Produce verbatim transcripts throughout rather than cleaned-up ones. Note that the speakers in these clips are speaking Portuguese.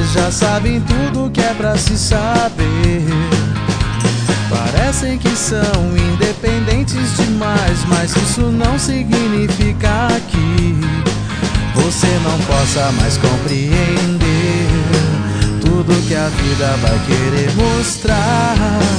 já sabem tudo que é pra se saber. Parecem que são independentes demais, mas isso não significa que você não possa mais compreender tudo que a vida vai querer mostrar.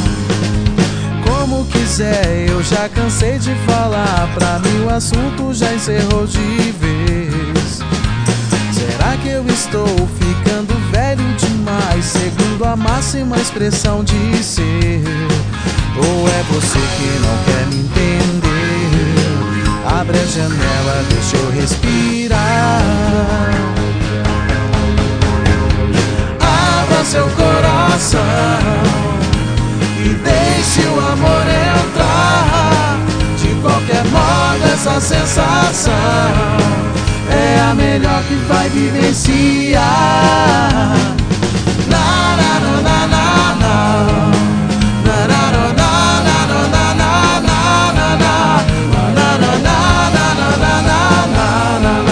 Como quiser, eu já cansei de falar, pra mim o assunto já encerrou de vez. Será que eu estou ficando velho demais, segundo a máxima expressão de ser? Ou é você que não quer me entender? Abre a janela, deixa eu respirar. Abra seu coração e deixe o amor entrar. De qualquer modo, essa sensação é a melhor que vai vivenciar. Na, na, na, na, na, na. Na, na, na, na, na, na, na, na, na, na, na. Na, na, na, na, na, na, na, na.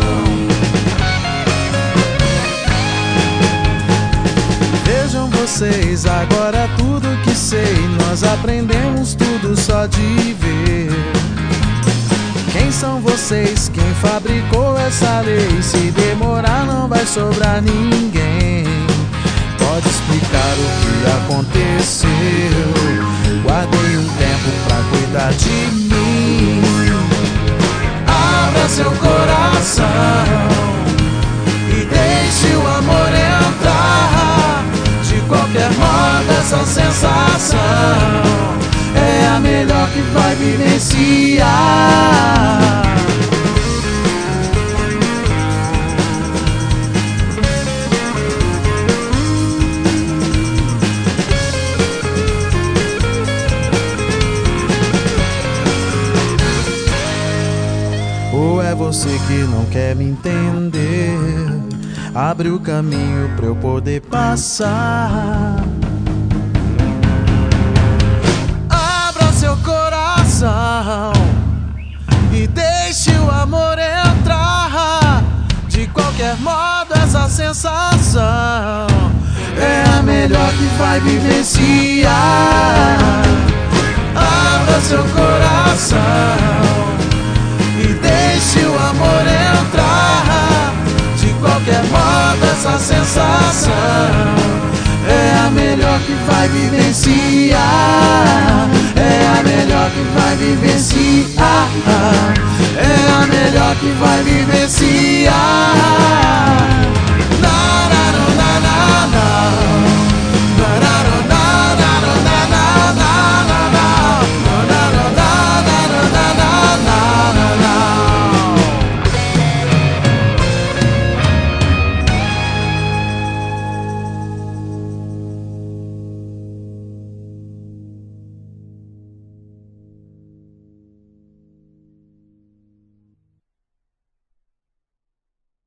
Vejam vocês, agora tudo que sei, nós aprendemos tudo só de ver. Quem são vocês? Quem fabricou essa lei? Se demorar não vai sobrar ninguém. Pode explicar o que aconteceu? Guardei um tempo pra cuidar de mim. Abra seu coração e deixe o amor entrar. De qualquer modo, essa sensação é a melhor que vai vivenciar. Ou é você que não quer me entender? Abre o caminho pra eu poder passar. Abra seu coração e deixe o amor entrar. De qualquer modo, essa sensação é a melhor que vai vivenciar. Abra seu coração e deixe o amor entrar. De qualquer modo, essa sensação é a melhor que vai vivenciar.